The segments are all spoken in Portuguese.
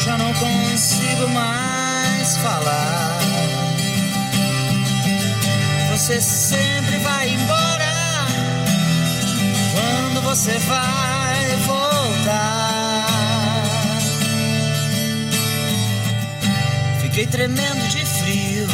já não consigo mais falar. Você sempre vai embora. Quando você vai voltar? Fiquei tremendo de frio,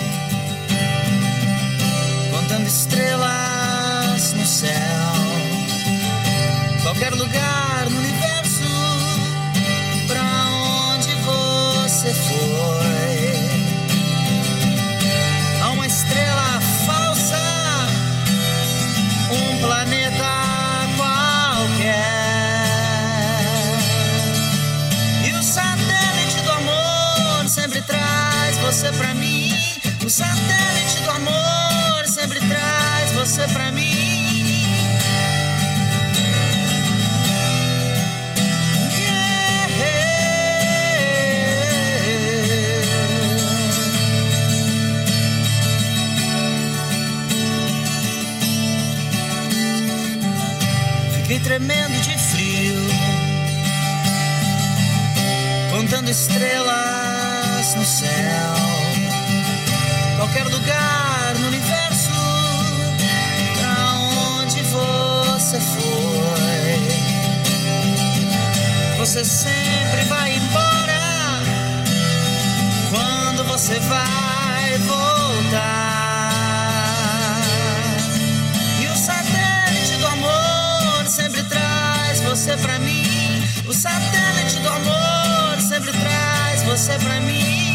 contando estrelas no céu. Qualquer lugar no universo, pra onde você foi. Há uma estrela falsa, um planeta qualquer. E o satélite do amor sempre traz você pra mim. O satélite do amor sempre traz você pra mim. Fiquei tremendo de frio, contando estrelas no céu. Qualquer lugar no universo, pra onde você foi. Você sempre vai embora. Quando você vai voltar? E o satélite do amor sempre traz você pra mim. O satélite do amor sempre traz você pra mim.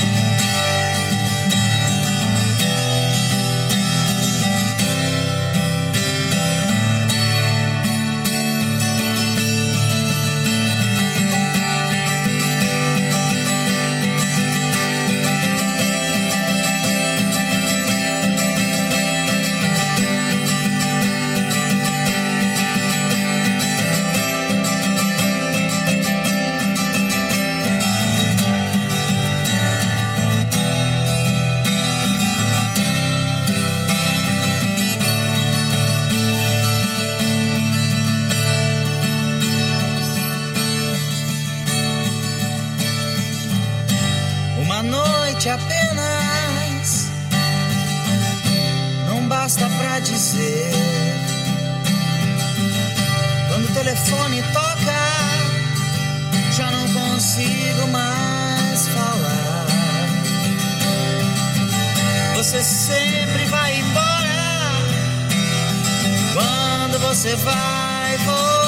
Apenas não basta pra dizer. Quando o telefone toca, já não consigo mais falar. Você sempre vai embora. Quando você vai voltar?